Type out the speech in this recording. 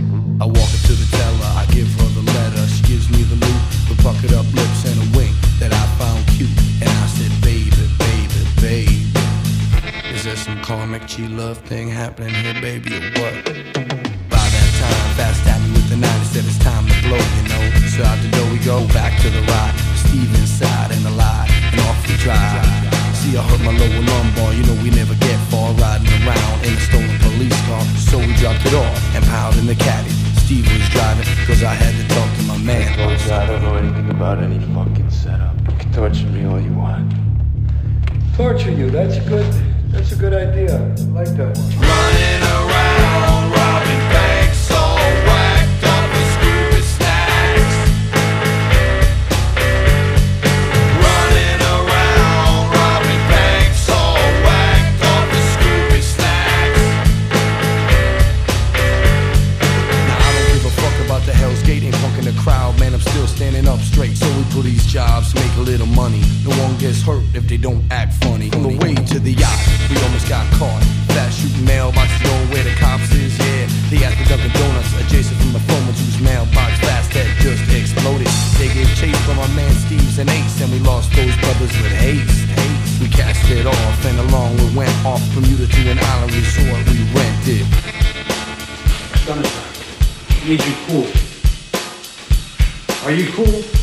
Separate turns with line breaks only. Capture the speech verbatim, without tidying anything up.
I walk her to the teller, I give her the letter. She gives me the loot, the puckered up lips and a wink that I found cute. And I said, baby, baby, baby, is there some karmic G-love thing happening here, baby, or what? By that time, fast at me with the nine, said it's time to blow, you know. So out the door we go, back to the ride. Steve inside and the lie, and off we drive. See, I hurt my lower lumbar, you know we never get far. Riding around in a stolen police car. So we dropped it off and piled in the caddy. Steve was driving, cause I had to talk to my man.
Folks, I don't know anything about any fucking setup. You can torture me all you want.
Torture you, that's a good, that's a good idea. I like that one.
Running around, robbing banks, all whacked up with Scooby snacks. Running around, robbing banks, all whacked up with Scooby snacks.
Now I don't give a fuck about the Hell's Gate, ain't punking the crowd, man, I'm still standing up straight. So we pull these jobs, make a little money. No one gets hurt if they don't act funny. On the way to the yacht, we almost got caught. Fast shooting mailboxes, know where the cops is, yeah. They at the Dunkin' Donuts, adjacent from the phone whose mailbox fast that just exploded. They gave chase from our man Steve's and Ace, and we lost those brothers with haste. haste. We cast it off, and along we went off Bermuda to an island resort we rented.
Jonathan, I need you cool. Are you cool?